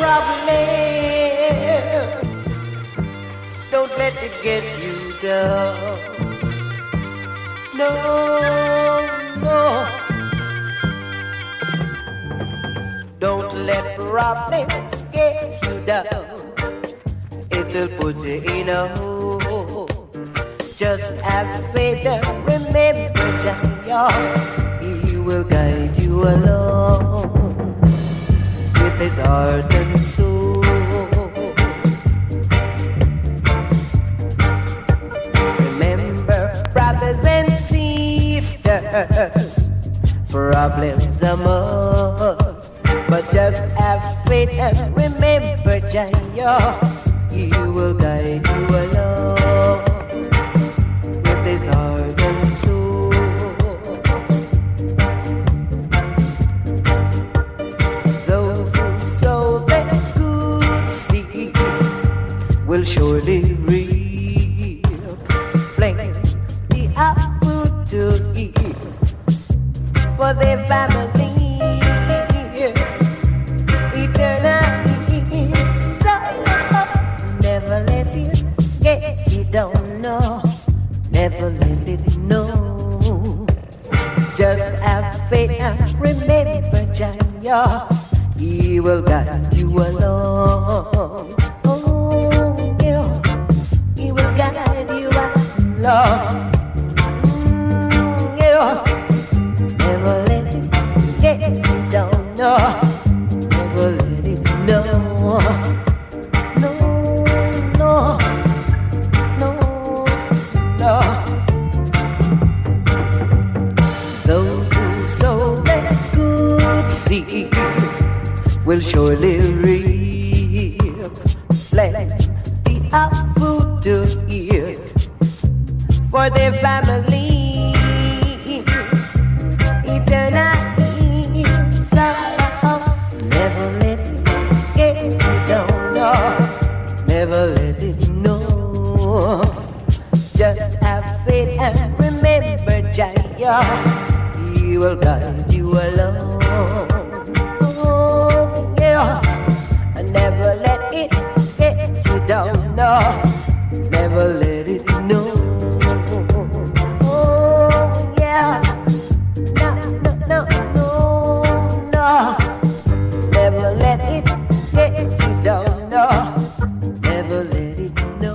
problems. Don't let it get you down. No, no. Don't let problems get you down. It'll put you in a hole. Just have faith and remember Jah, He will guide you along with His heart and soul. Remember, brothers and sisters, problems are must, but just have faith and remember Jah, He will guide you along with His heart and soul. Those who sow the good seed will surely reap plenty of food to eat for their family. Eternally, so never let it get you down, no. Never let it know. Just have faith and remember Jah, He will guide you along. Oh, yeah, He will guide you along. Yeah, never let it get you down, no. Never let it know. No, no. No. Those who sow that good seed will surely reap plenty of food to eat for their family. Eternally, so never let it get you down, no. Never let it know. Just have faith and remember Jah, He will guide you along. Oh, yeah. Never let it get you down, no. Never let it know. Oh, yeah. No, no, no, no, no. Never let it get you down, no. Never let it know.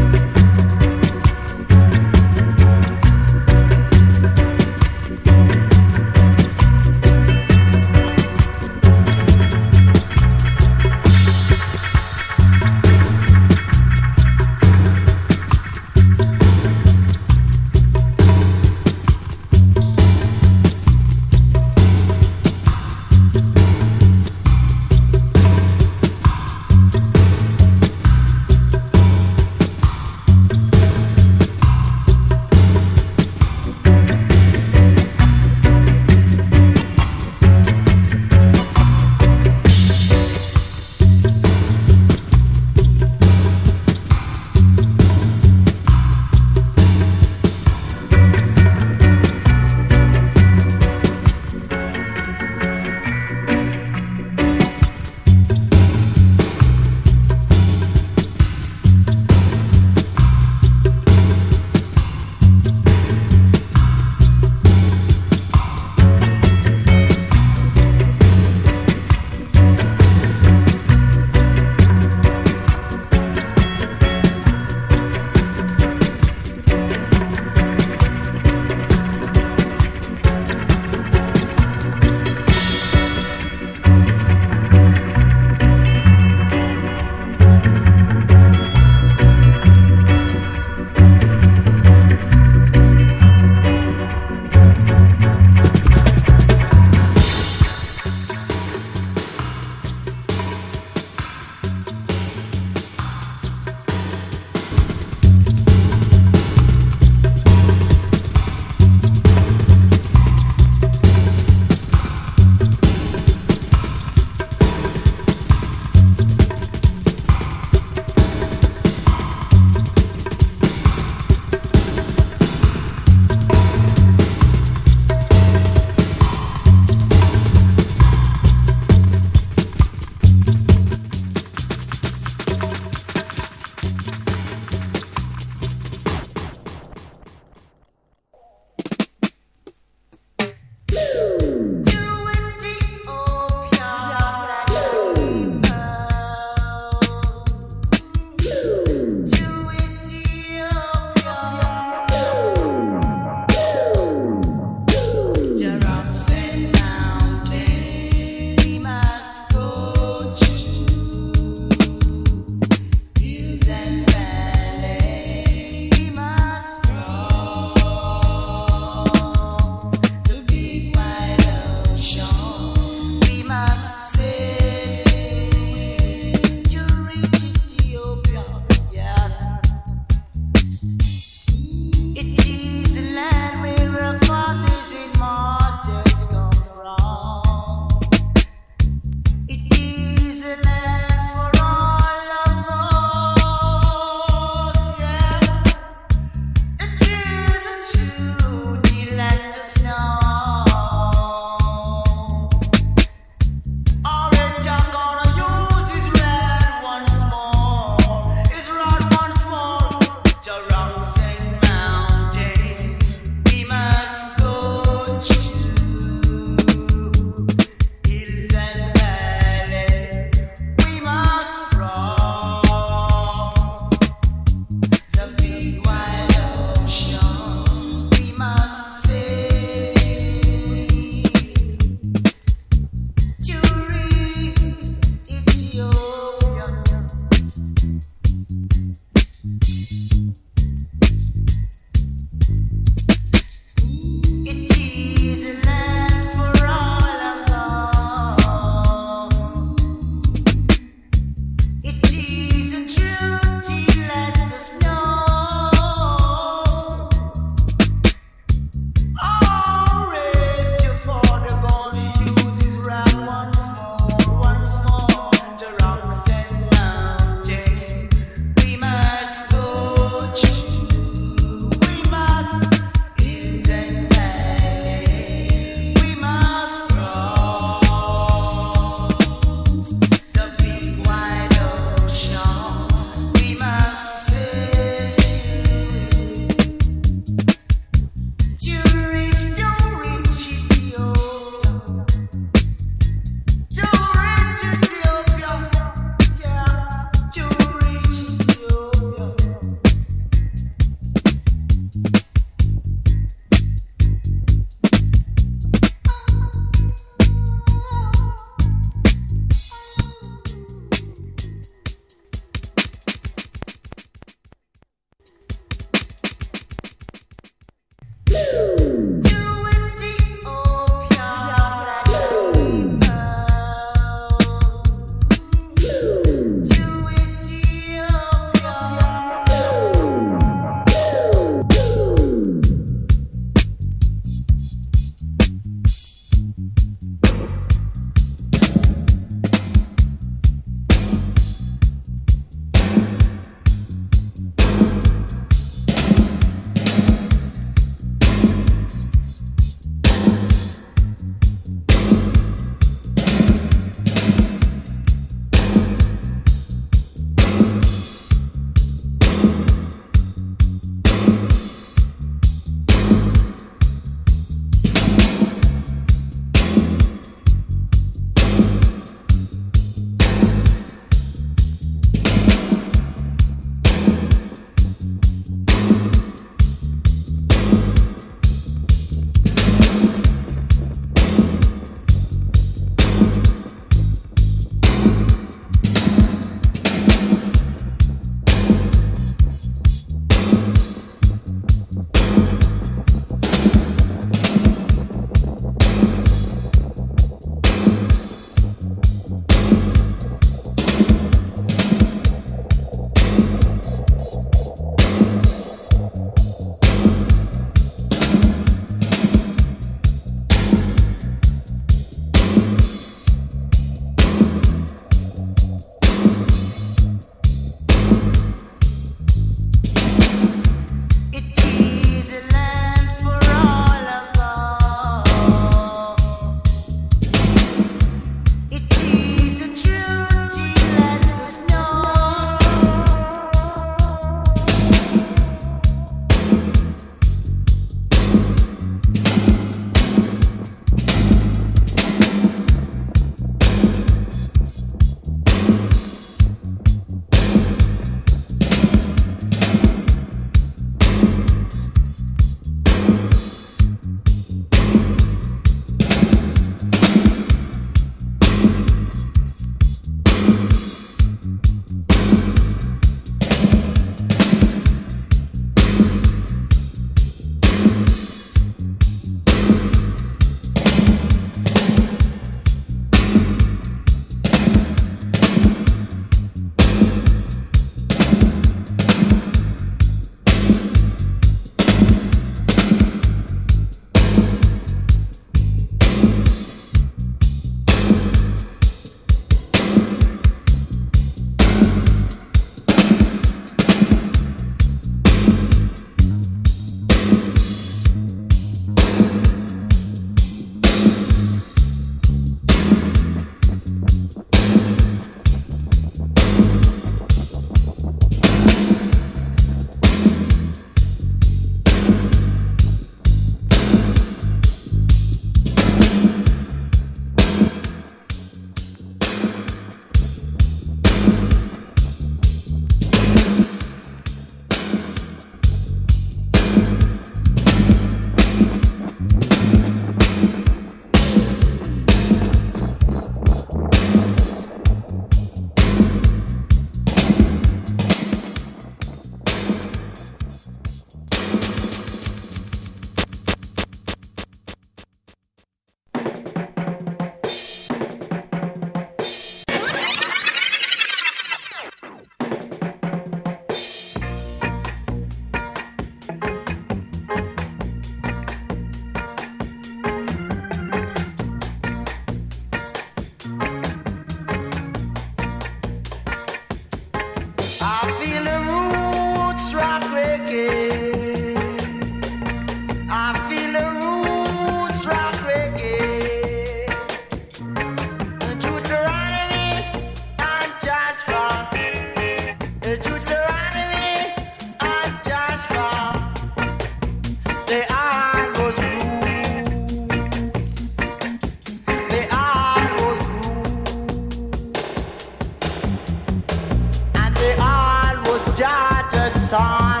son.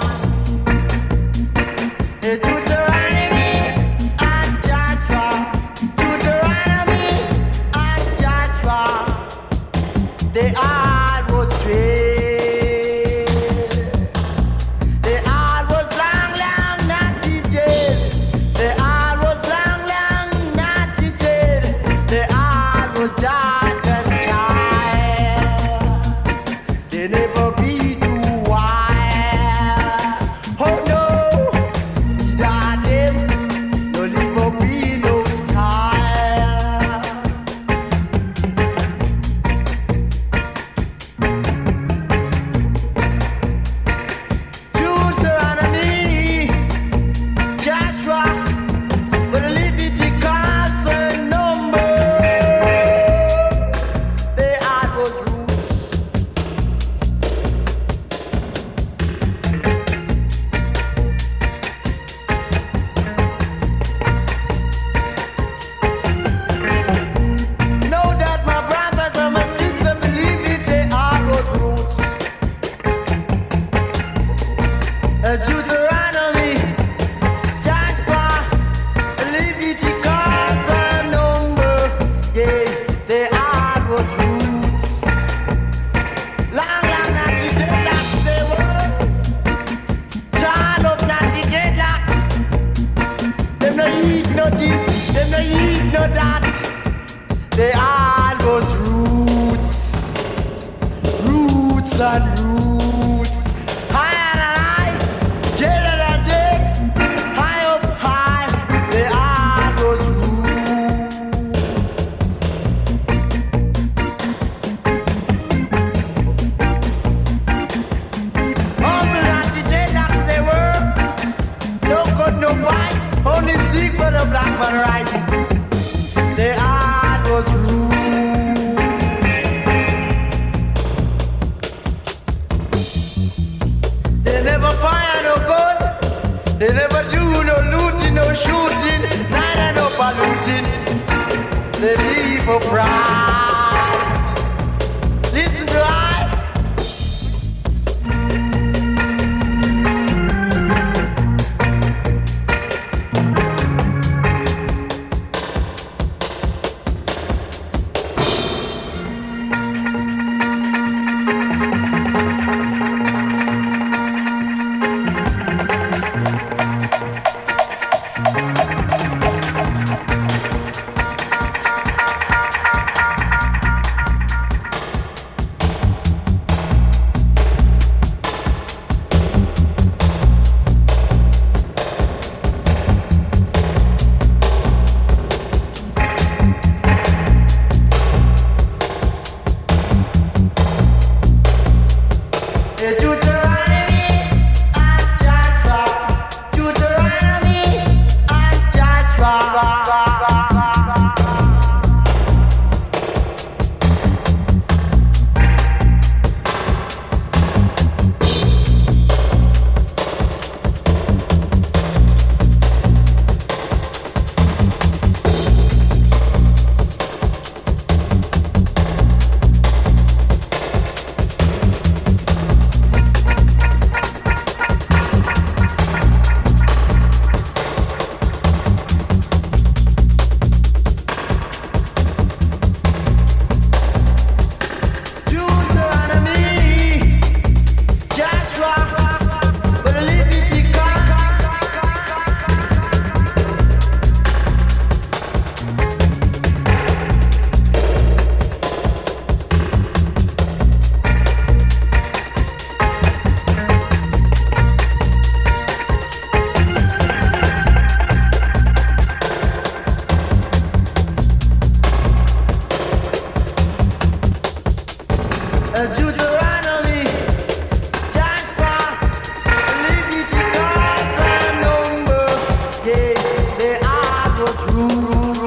Deuteronomy and Joshua, Deuteronomy and Joshua, they all was straight. They all was long, long, not detailed. They all was long, long, not detailed. They all was daughter's child. They never be too wild. Oh no, that them no live up be no style. Deuteronomy, Joshua, but Leviticus and number, they are those roots. Know that my brothers and my sisters believe it, they are those roots. Deuteronomy, Joshua, Leviticus and number, yeah, they are those roots. Long, long, not the dreadlocks they were. Child of not the dreadlocks. Them no eat no this, them no eat no that. They all was roots, roots and roots. High and high, jaded and jade, high up high. They all was roots. Humble and the dreadlocks they were. No good, no fight, only seek for the black man right. They all was roots. They never fire no gun. They never do no looting, no shooting, neither no polluting. They live for pride. Listen to I. Deuteronomy and Joshua, Deuteronomy and Joshua. Deuteronomy, Joshua, Leviticus and number, yeah, they are the truth.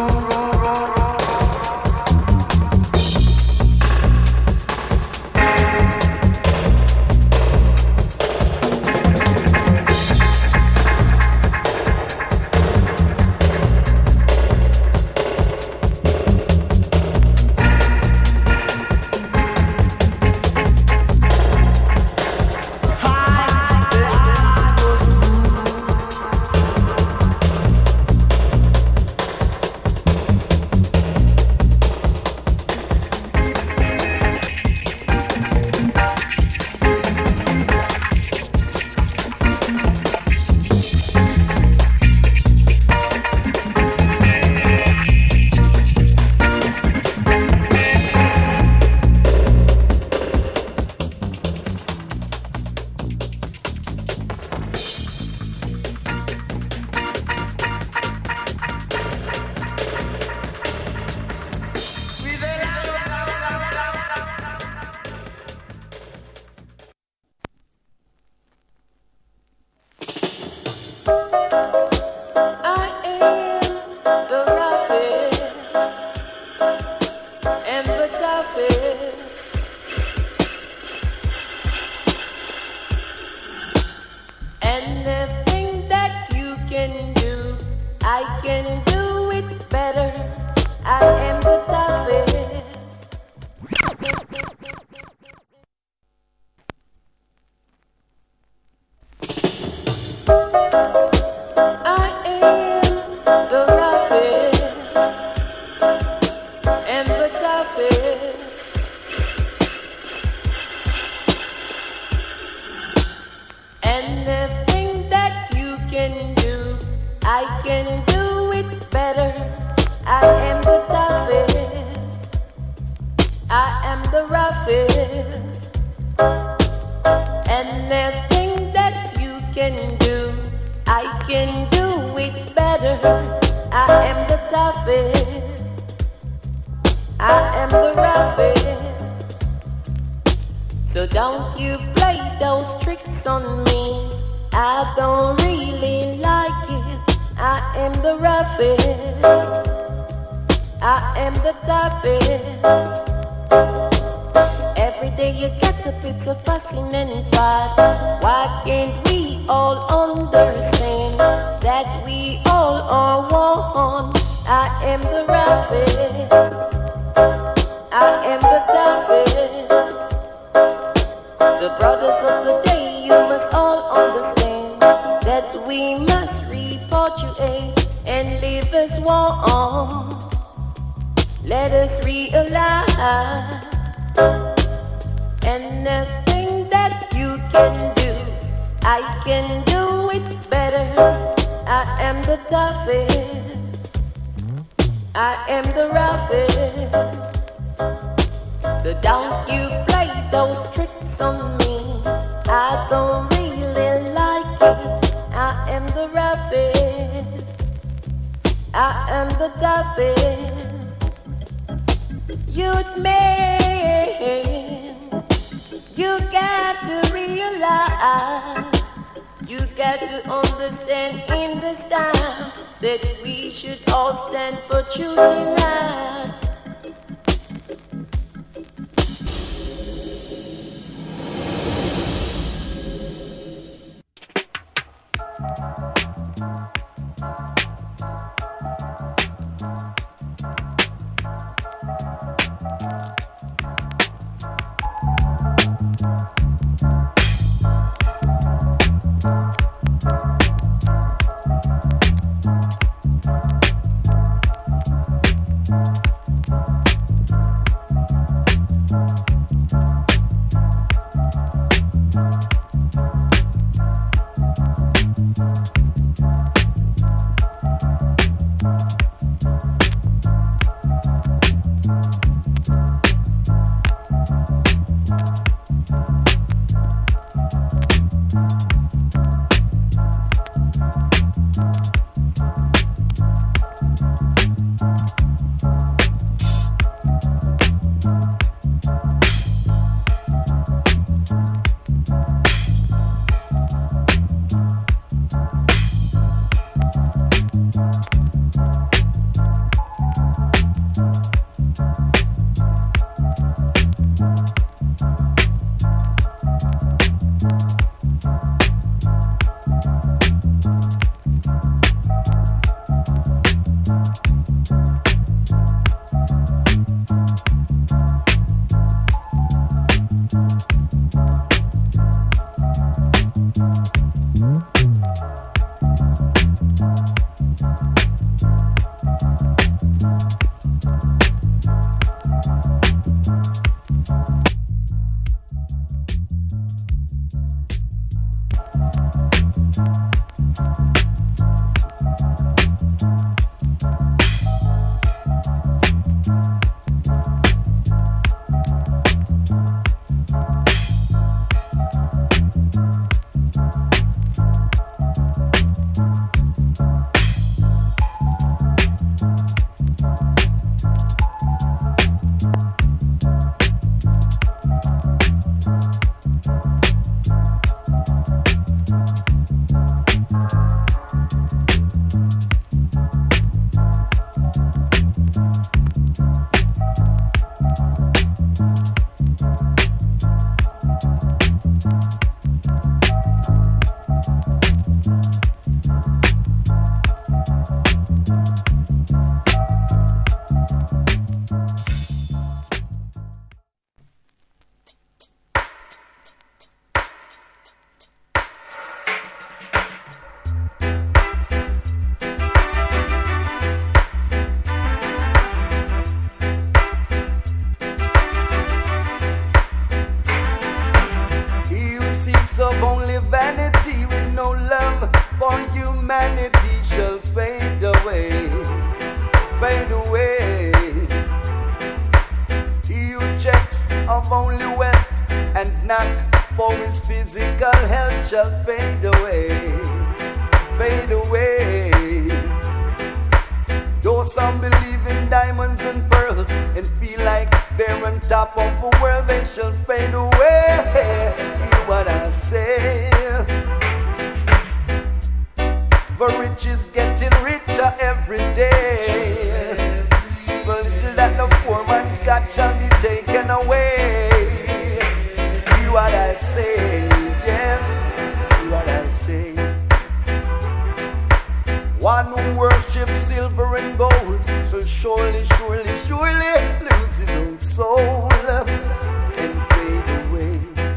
roughest, and nothing that you can do, I can do it better. I am the toughest, I am the roughest. So don't you play those tricks on me, I don't really like it. I am the roughest, I am the toughest. Every day you get the bits of fussing and fight. Why can't we all understand that we all are one? I am the roughest, I am the toughest. So brothers of the day, you must all understand that we must report you and live as one. Let us realize, and nothing that you can do, I can do it better. I am the toughest, I am the roughest. So don't you play those tricks on me, I don't really like it. I am the roughest, I am the toughest. Youth man, you got to realize, you got to understand in this time that we should all stand for truth and right. only wealth and not for his physical health shall fade away, fade away. Though some believe in diamonds and pearls and feel like they're on top of the world, they shall fade away. Hear what I say. The rich is getting richer every day. The little that the poor man's got shall be taken away. Hear what I say, yes, hear what I say. One who worships silver and gold shall surely, surely, surely lose his own soul and fade away.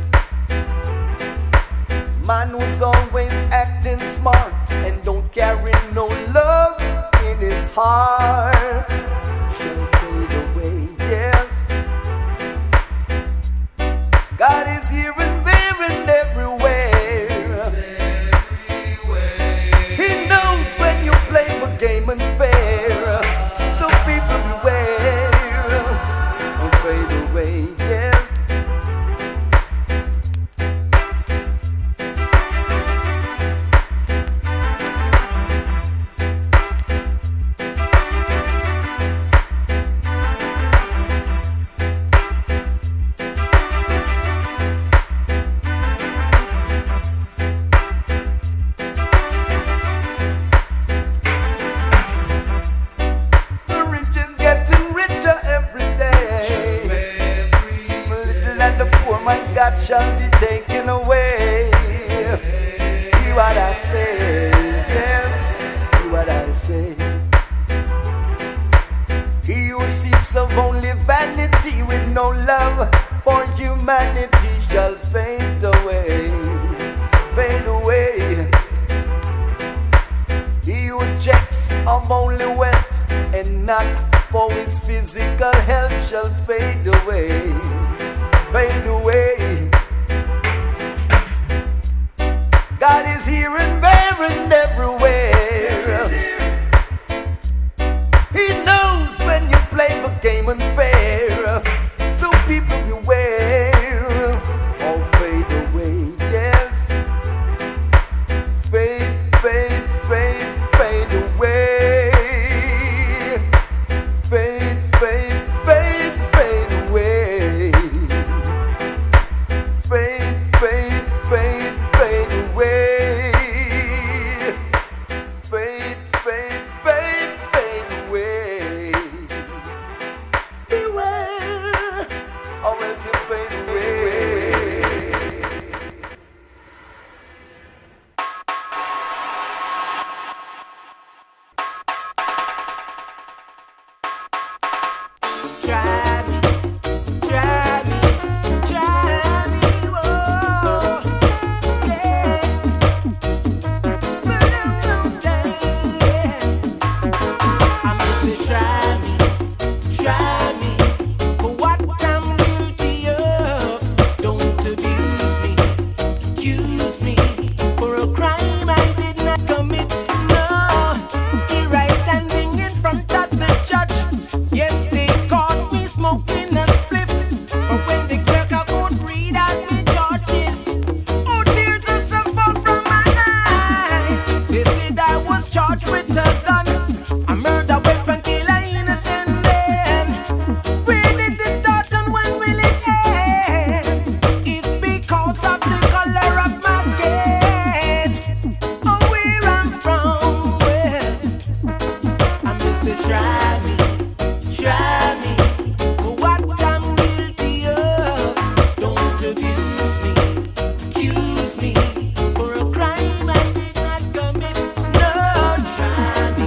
Man who's always acting smart and don't carry no love in his heart shall fade away, yes. God is here and there and everywhere. He knows when you play the game unfair. So people beware and fade away, yes. God shall be taken away. Hear what I say, yes, hear what I say. He who seeks of only vanity with no love for humanity shall fade away, fade away. He who checks of only wealth and not for his physical health shall fade away, fade away. God is here and there and everywhere. He knows when you play the game unfair. So people beware. All fade away, yes. Fade, fade, fade, fade away. Fade, fade, fade, fade away. Fade, fade, fade, fade away. Fade, fade, fade, fade away. Beware, or else you fade away. Try me, try me, try me, whoa, yeah. But I'm no day, yeah. I'm just try me, for what I'm guilty of. Don't abuse me, accuse me for a crime I did not commit. No, here I standing in front of the judge. Yes, they caught me smoking a spliff, but when the clerk could read out the charges, oh, tears of some fall from my eyes. They said I was charged with a gun, a murder weapon, kill an innocent man. Where did it start and when will it end? It's because of the color of my skin. Oh, where I'm from, well, I'm just a try me, for what I'm guilty of. Don't abuse me, accuse me for a crime I did not commit. No, try me,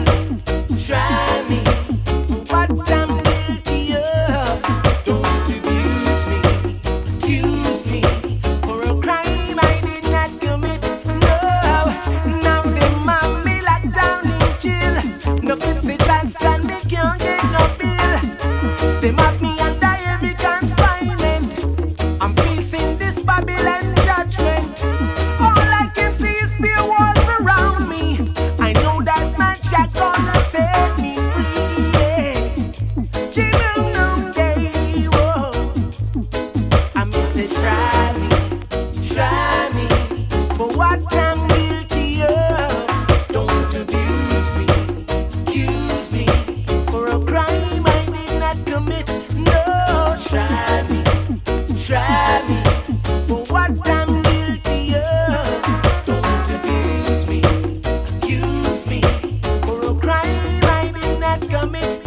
for what I'm guilty of. Don't abuse me, accuse me for a crime I did not commit. No, now they mob me locked down in jail. No fifty tax and they can't get no bill. They mob me under heavy confinement. I'm facing this Babylon judgment. All I can see is bare walls around me. I know that my Jack gonna set me free. Yeah. Jimmy, whoa. say try me for what I'm guilty of. Don't abuse me, accuse me for a crime I did not commit. No, try me for what I'm guilty of. Don't abuse me, accuse me for a crime I did not commit.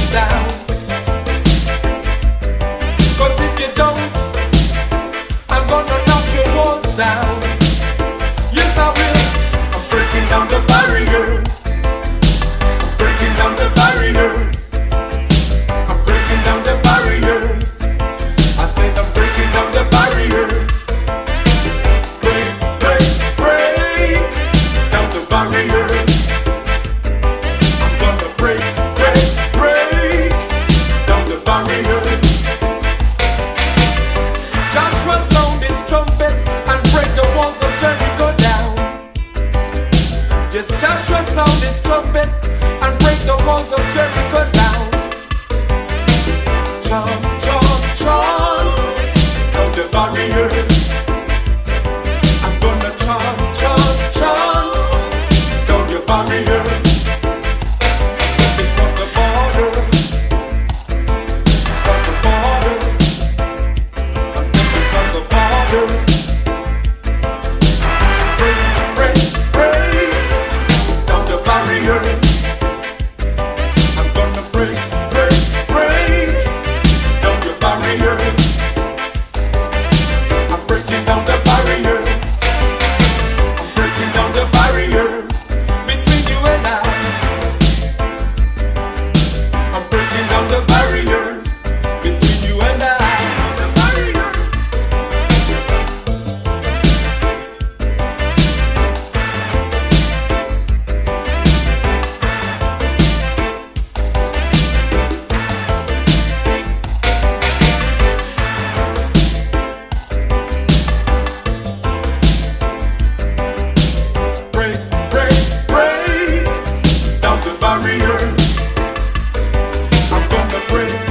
down. 'Cause if you don't, I'm gonna knock your walls down. Yes, I will. I'm breaking down the barriers. I'm breaking down the barriers. I'm breaking down the barriers. I said I'm breaking down the barriers. Break, break, break down the barriers. I'm gonna break, break, break down the barriers. Joshua sound his trumpet and break the walls of Jericho down. Yes, Joshua sound his trumpet and break the walls of Jericho down. Chant, chant, chant down the barriers. I'm gonna chant, chant, chant down your barriers. Stepping across the border, across the border. I'm stepping across the border. Break, break, break down the barriers. I'm gonna break, break, break down your barriers. I'm breaking down the barriers. I'm breaking down the barriers between you and I. I'm breaking down the barriers between you and I. The barriers. Break, break, break down the barriers. I'm gonna break,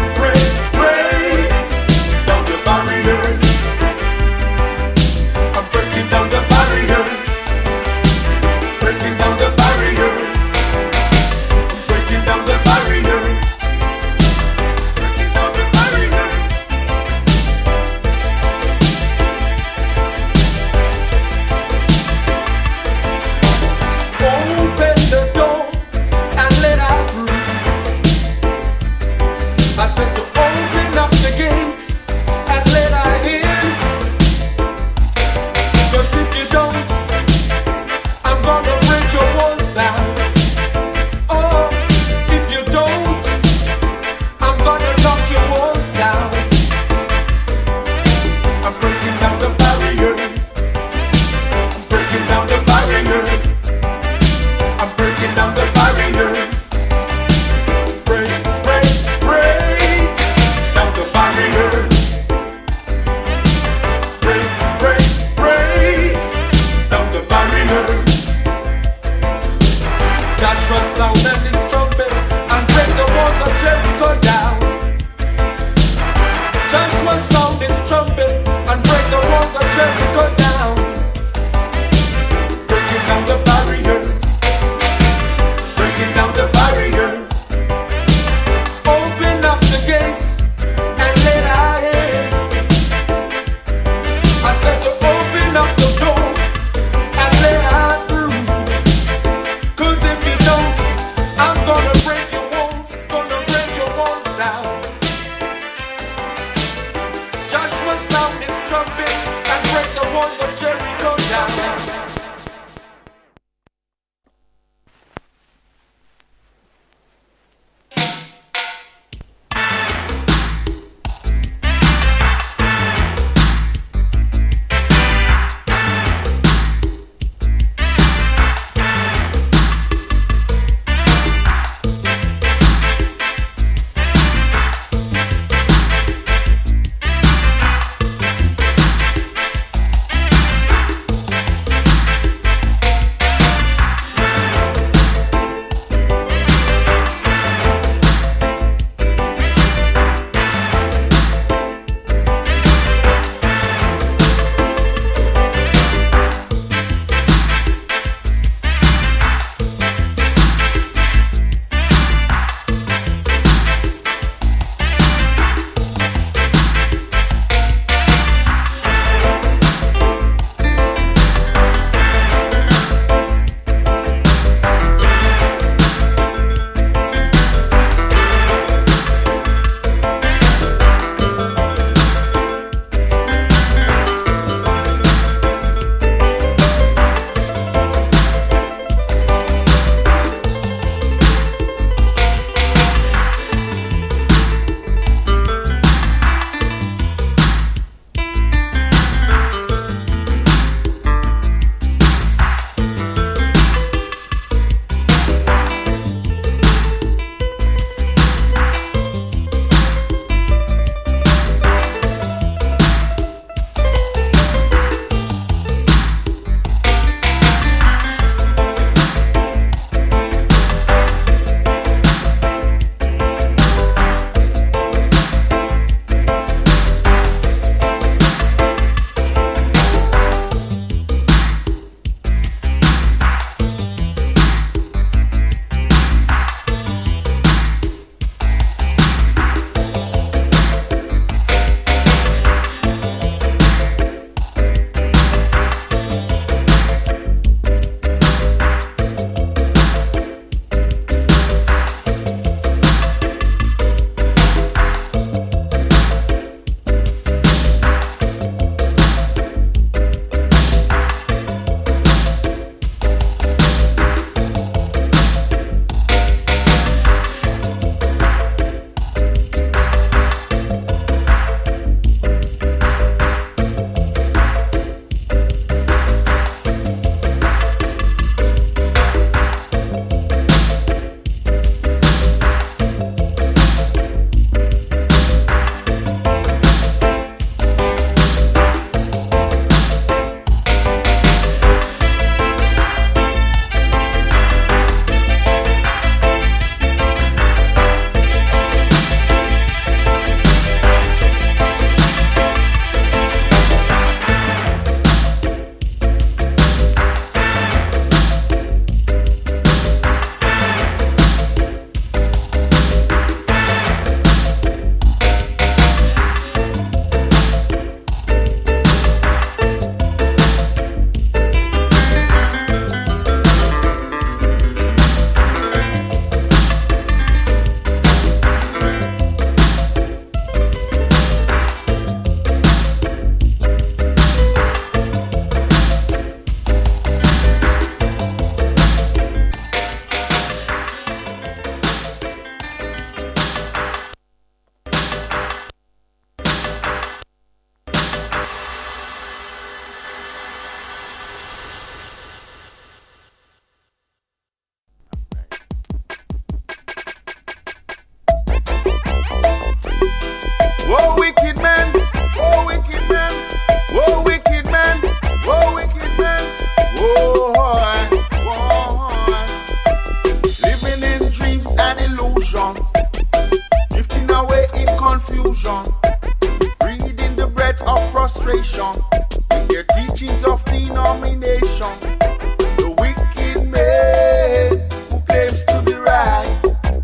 frustration with their teachings of denomination. The wicked man who claims to be right,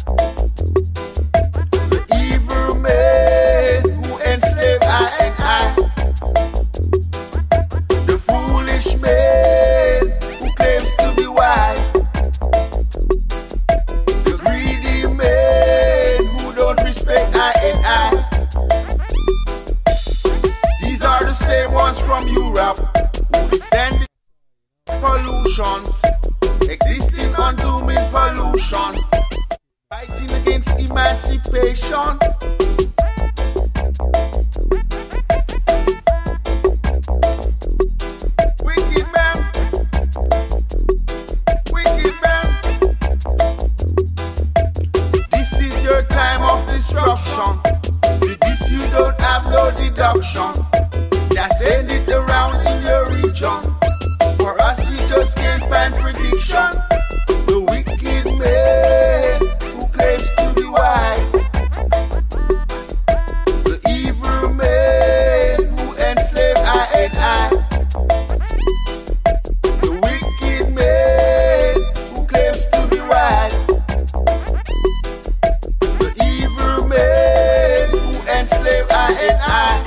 the evil man who enslave I and I, the foolish man who claims to be wise, the greedy man who don't respect I and I. These are the same ones from Europe who descended pollutions, existing on dooming pollution, fighting against emancipation. Wicked man, wicked man. This is your time of destruction. With this you don't have no deduction. Just send it around in your region. For us you just can't find prediction. The wicked man who claims to be wise, the evil man who enslave I and I, the wicked man who claims to be wise, the evil man who enslave I and I.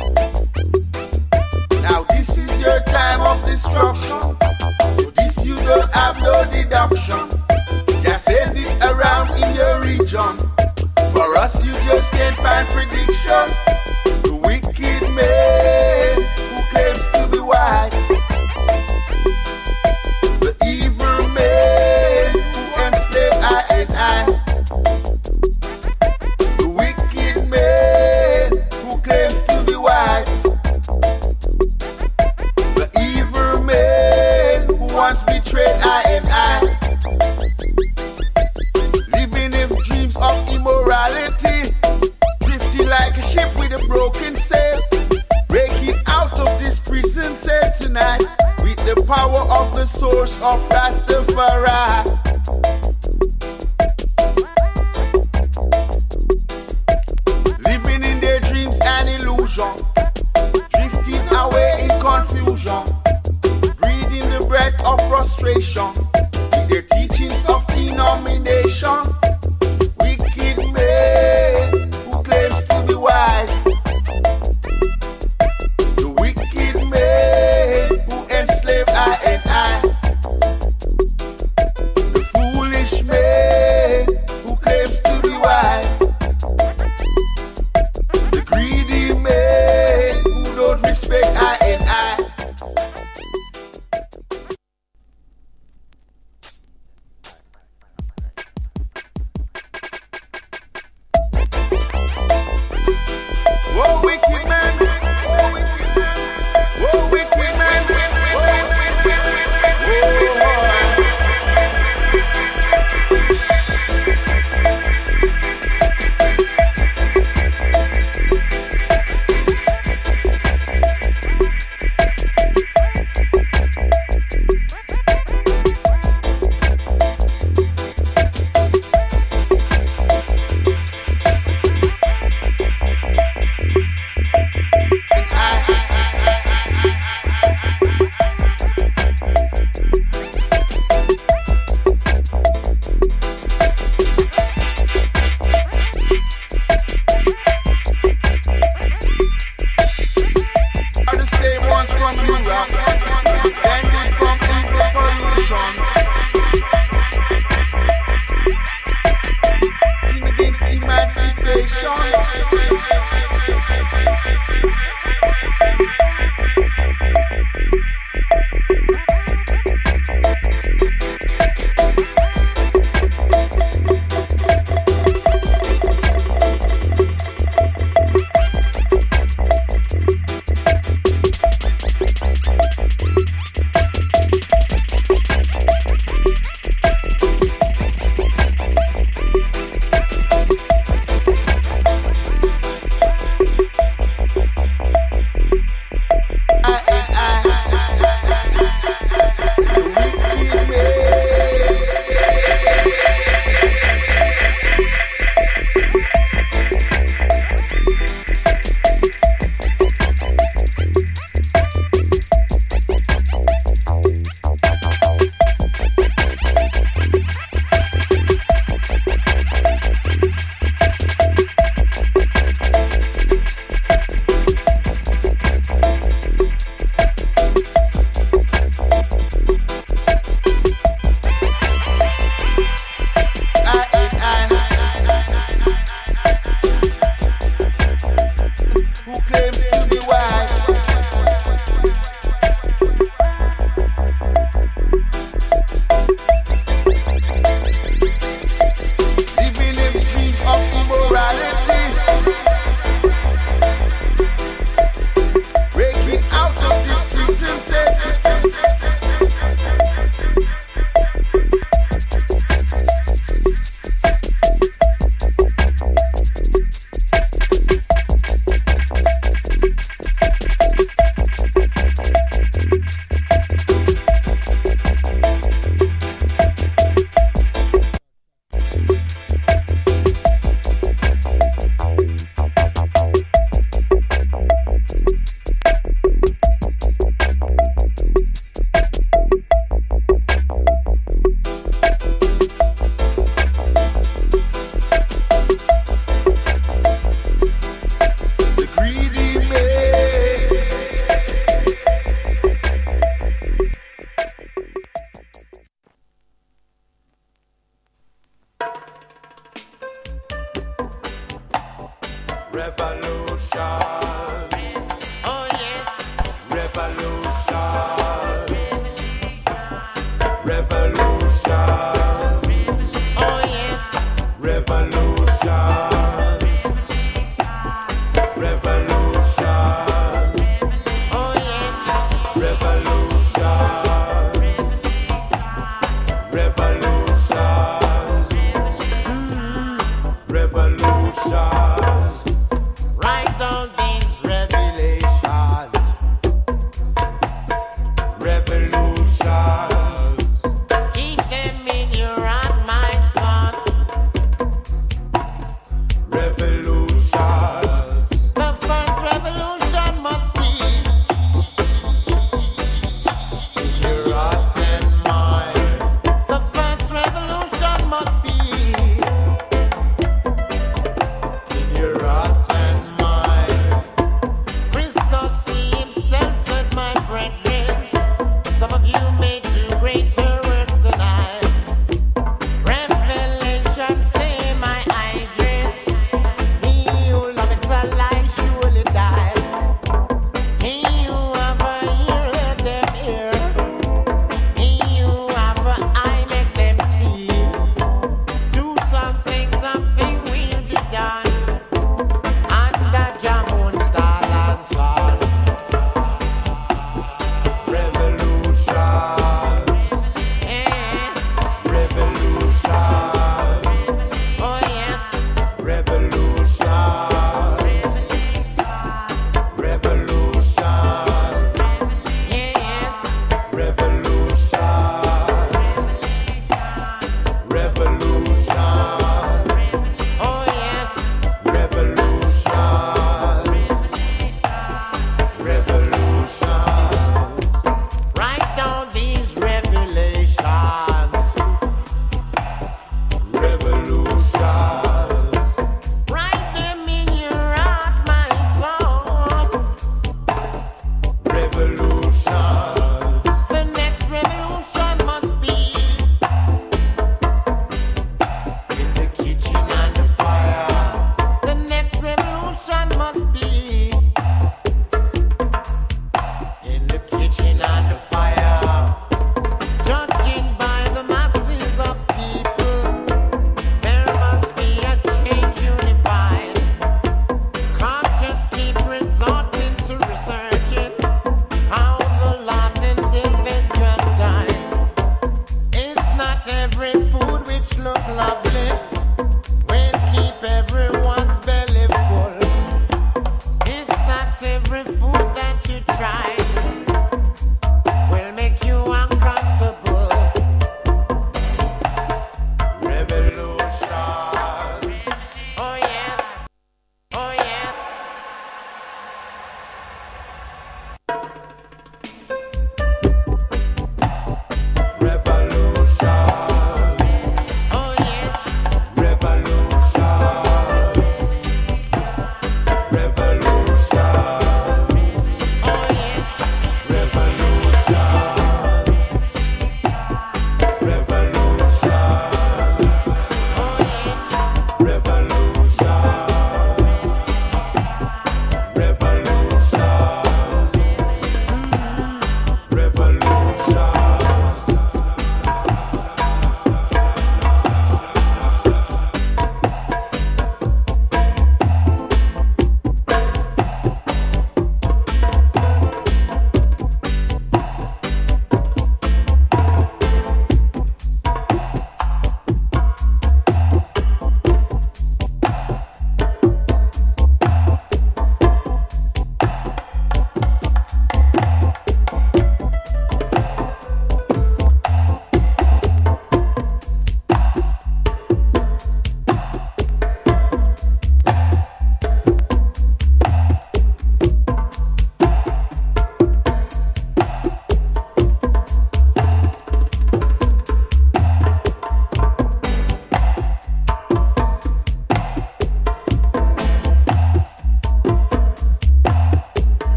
Now this is your time of destruction. For this you don't have no deduction. Just send it around in your region. For us you just can't find prediction. The wicked man who claims to be wise, the evil man who enslave I and I, the wicked man who claims to be wise, the evil man who once betrayed I and I, living in dreams of immorality, drifting like a ship with a broken sail, breaking out of this prison cell tonight with the power of the source of Rastafari. Living in their dreams and illusion, drifting away in confusion, breathing the breath of frustration with their teachings of denomination. Wicked man who claims to be wise, the wicked man who enslave I and I, the foolish man who claims to be wise, the greedy man who don't respect I and I. Whoa, wicked man! Whoa, wicked man! Whoa, wicked man! Are the same ones from Europe, descended from evil pollutions, fighting against emancipation. Oh yes, Revolutions. oh yes, Revolutions. Revolutions. oh yes, Revolutions. Revolutions. Revolutions. write down these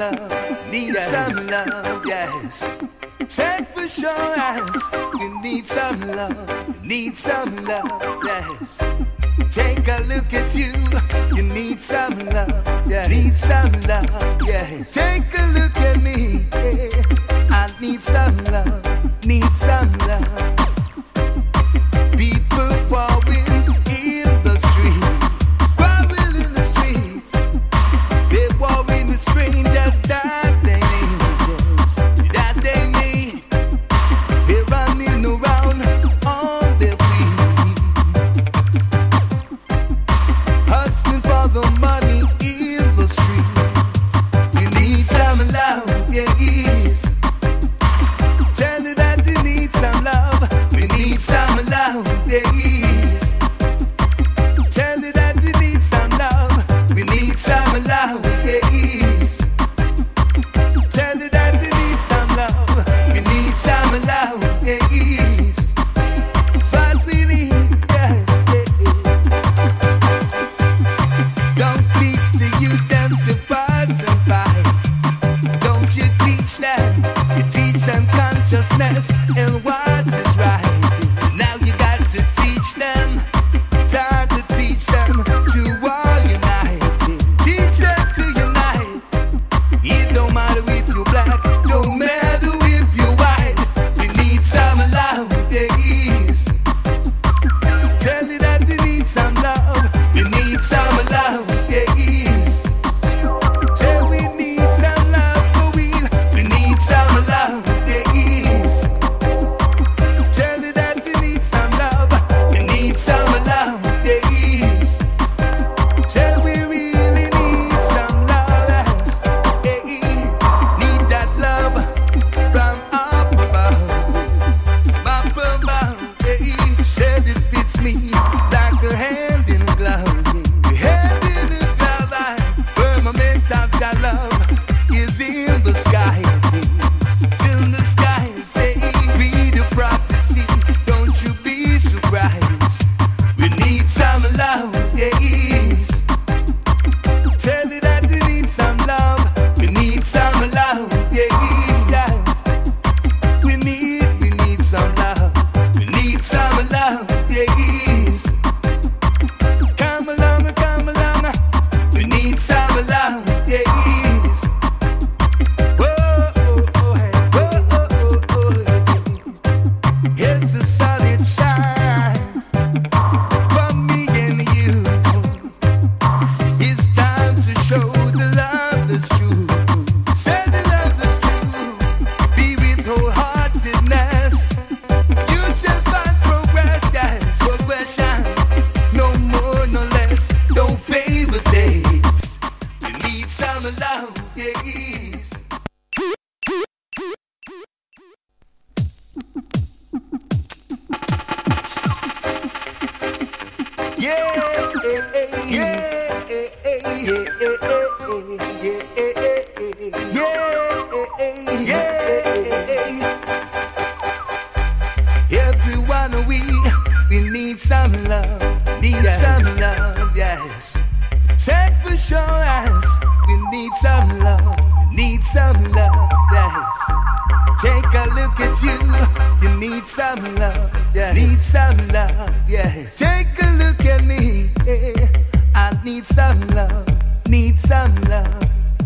love, need some love, yes. Said for sure as you need some love, need some love, yes. Take a look at you, you need some love, yeah. Need some love, yes. Take a look at me, yeah. I need some love, need some love. People walking in the streets, quarrel in the streets. They walking with strangers that they need, that they need. They're running around on their feet, hustling for the money in the streets. You need some love, yeah, yes. Tell you that you need some love. We need some love, yes. Tell you that you need some love. We need some love, yes. Tell you that you need some love. We need some love, yes. That's what we need, yes, yes. Don't teach the youth them to fuss and fight. Don't you teach them. You teach them consciousness and what is right. Now you got to teach them. Time to teach them to all unite. Teach them to unite. It don't matter if you're black, don't matter if you're white. We need some love, yes. Tell you that you need some love. We need some love, yes. Tell we need some love for real. We need some love, yes. Tell you that you need some love. We need some love, yes. Tell we really need some love, yes. Need that love from up above, yes. Said it fits me like a hand in a glove. Hand in a glove, firmament of that love is in the sky. It's in the sky, say, read the prophecy, don't you be surprised. We need some love, yes. Tell you that you need some love. We need some love, yes. We need some love. We need some love, yes. Come along, come along. We need some love, yes. Whoa, oh, oh, hey. Whoa, oh, oh, oh. It's a solid shine for me and you. It's time to show the love that's true. Say the love that's true. Be with wholeheartedness. You shall find progress, yes, progression. No more, no less. Don't favor days. You need some love, yes. Everyone we need some love, need some love, yes. Said for sure as we need some love, yes. Take a look at you, you need some love, yeah. Need some love, yes. Take a look at me, yeah. I need some love, need some love.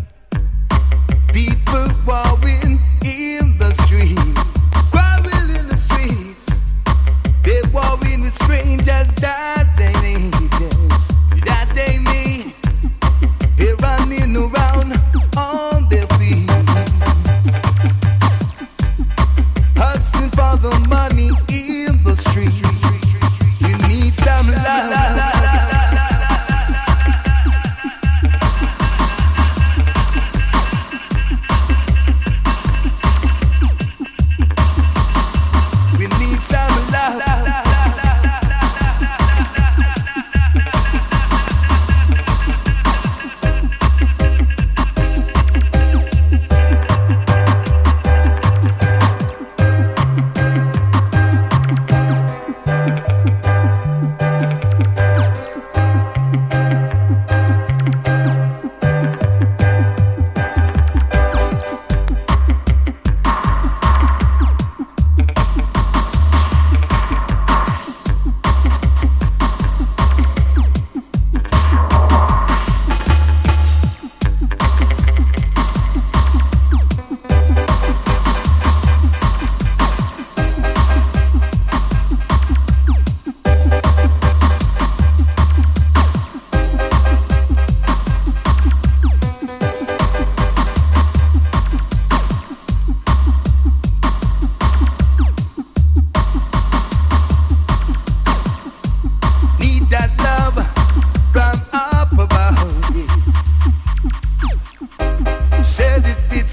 People walking in the streets, quarrel in the streets. They walking with strangers that they need, yes, that they need. They're running around on their feet, hustling for the money in the street. You need some love.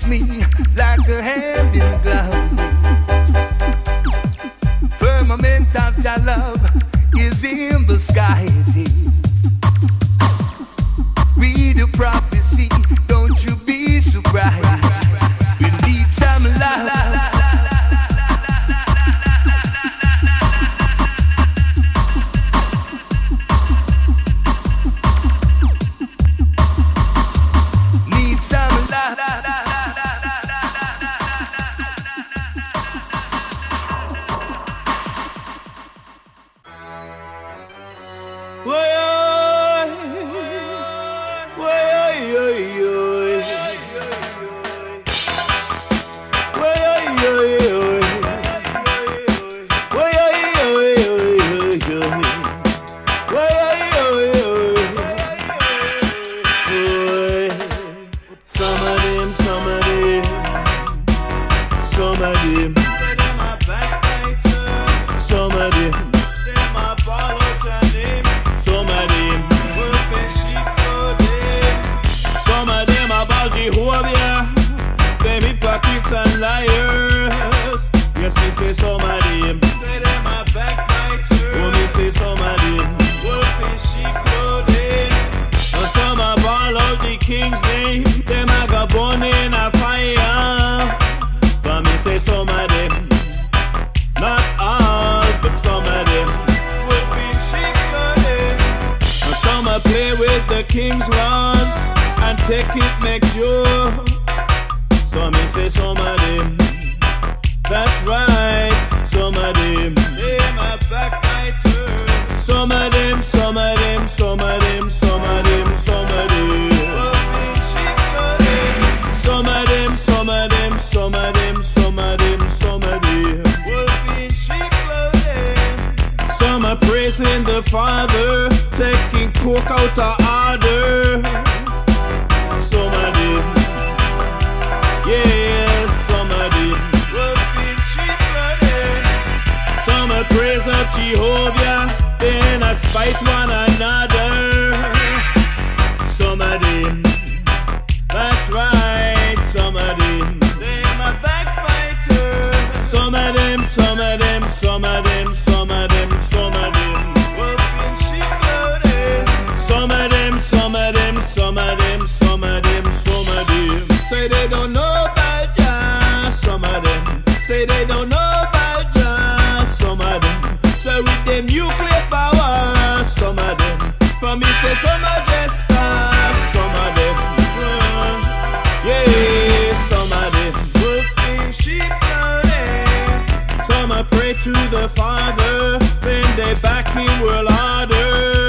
fits me like a hand in glove. Firmament of your love is in the skies. Read the prophecy, don't you be surprised. We need some love. King's laws and take it, make sure. So me say some of them, that's right, some of them, they my backbiters. Some of them, some of them, some of them, some of them, some of them. Some of them, some of them, some of them, some of them, some of them. Some are praising the Father, taking coke out of order. Some of them, yes, some of them. Some are praise of Jehovah, then I spite one another. Some of them, that's right, some of them. They're my backbiters. Some of them, some of them, some of them, some of them, some of them. Some of them, some of them, some of them, some of them, some of them say they don't know about Jah. Some of them say they don't know about Jah. Some of them say with them nuclear power. Some of them for me say some are just stars. Some of them, yeah, some of them working sheep clothing. Some are pray to the Father, then they back in world order.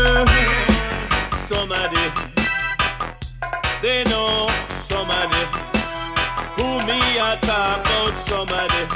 Some of them, they know. Some of them, who me I talk about. Some of them.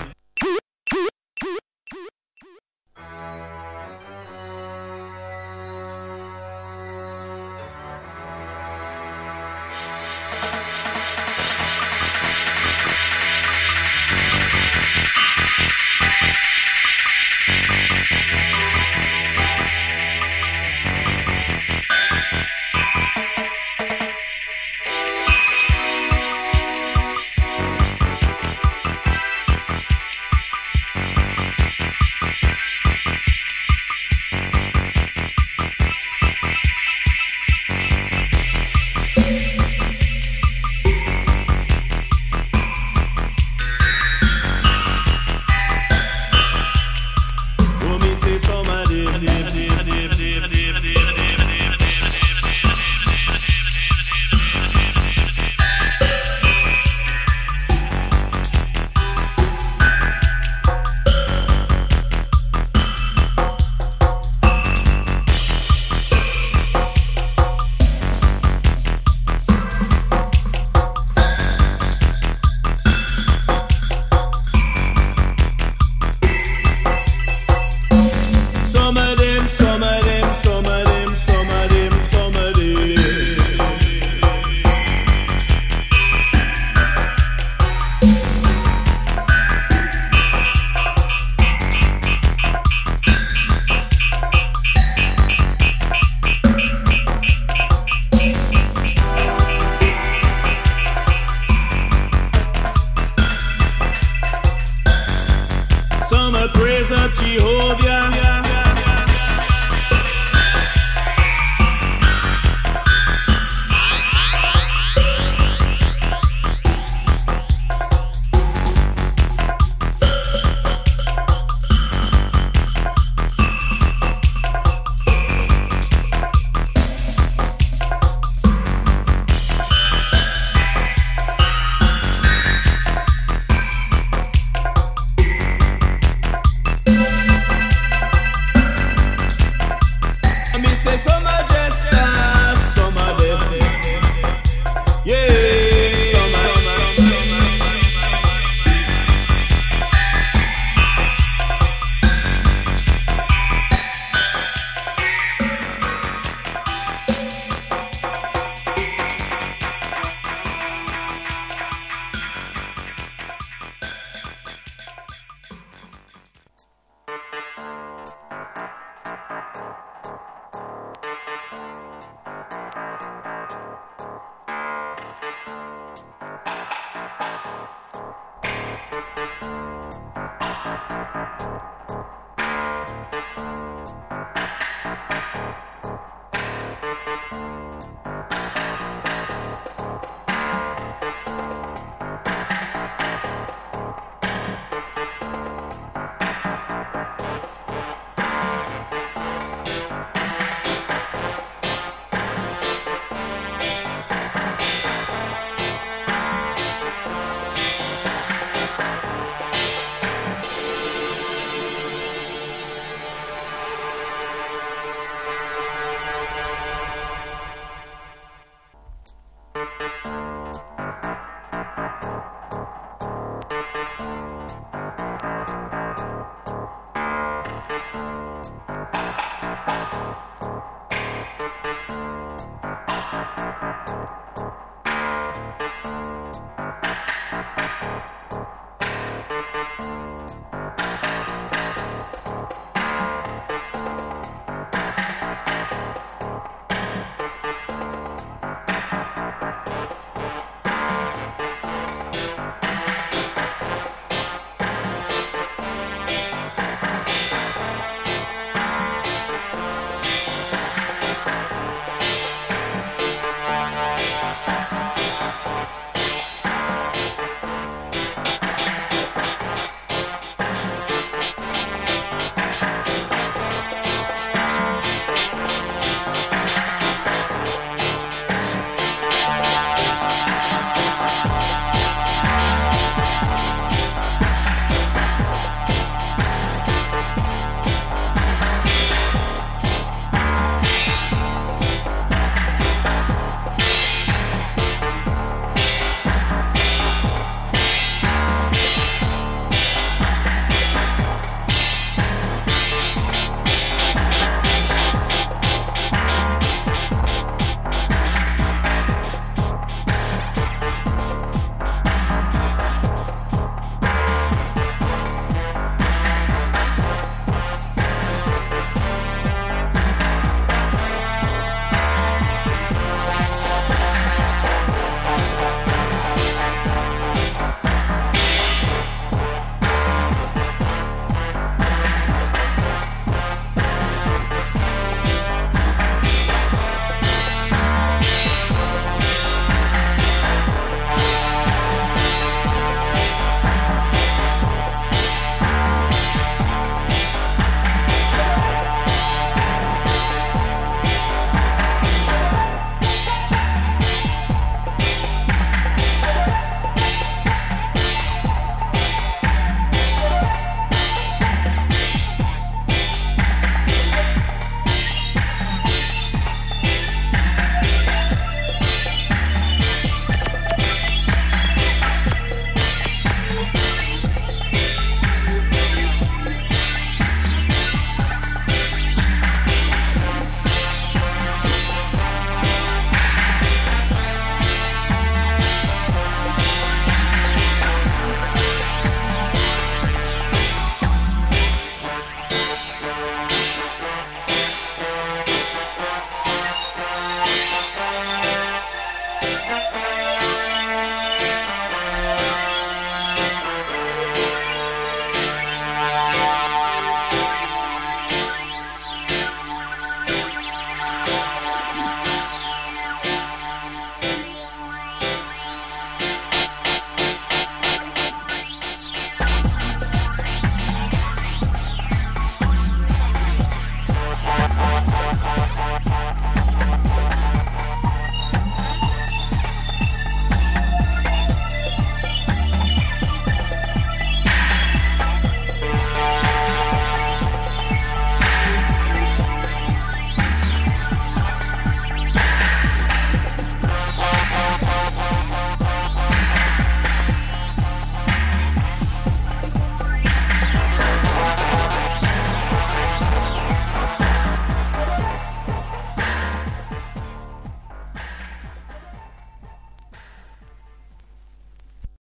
prayers of Jehovah